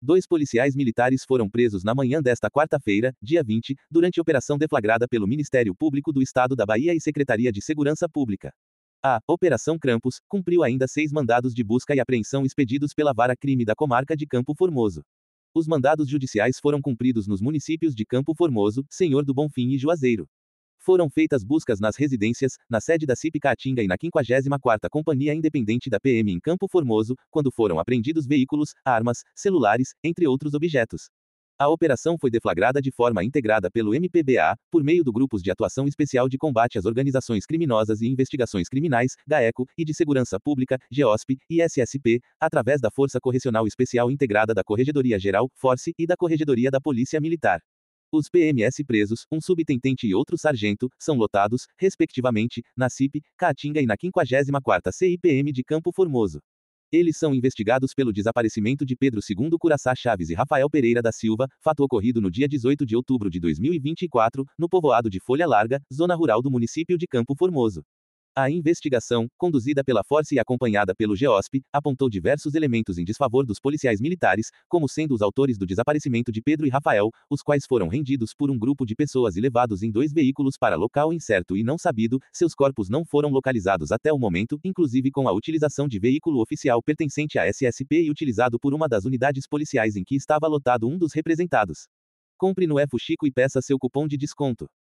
Dois policiais militares foram presos na manhã desta quarta-feira, dia 20, durante operação deflagrada pelo Ministério Público do Estado da Bahia e Secretaria de Segurança Pública. A Operação Krampus cumpriu ainda 6 mandados de busca e apreensão expedidos pela Vara-Crime da Comarca de Campo Formoso. Os mandados judiciais foram cumpridos nos municípios de Campo Formoso, Senhor do Bonfim e Juazeiro. Foram feitas buscas nas residências, na sede da CIP Caatinga e na 54ª Companhia Independente da PM em Campo Formoso, quando foram apreendidos veículos, armas, celulares, entre outros objetos. A operação foi deflagrada de forma integrada pelo MPBA, por meio do Grupos de Atuação Especial de Combate às Organizações Criminosas e Investigações Criminais, GAECO, e de Segurança Pública, GEOSP, e SSP, através da Força Correcional Especial Integrada da Corregedoria Geral, FORCE, e da Corregedoria da Polícia Militar. Os PMS presos, um subintendente e outro sargento, são lotados, respectivamente, na CIP, Caatinga e na 54ª CIPM de Campo Formoso. Eles são investigados pelo desaparecimento de Pedro II Curaçá Chaves e Rafael Pereira da Silva, fato ocorrido no dia 18 de outubro de 2024, no povoado de Folha Larga, zona rural do município de Campo Formoso. A investigação, conduzida pela Force e acompanhada pelo GEOSP, apontou diversos elementos em desfavor dos policiais militares, como sendo os autores do desaparecimento de Pedro e Rafael, os quais foram rendidos por um grupo de pessoas e levados em 2 veículos para local incerto e não sabido, seus corpos não foram localizados até o momento, inclusive com a utilização de veículo oficial pertencente à SSP e utilizado por uma das unidades policiais em que estava lotado um dos representados. Compre no Fuxico e peça seu cupom de desconto.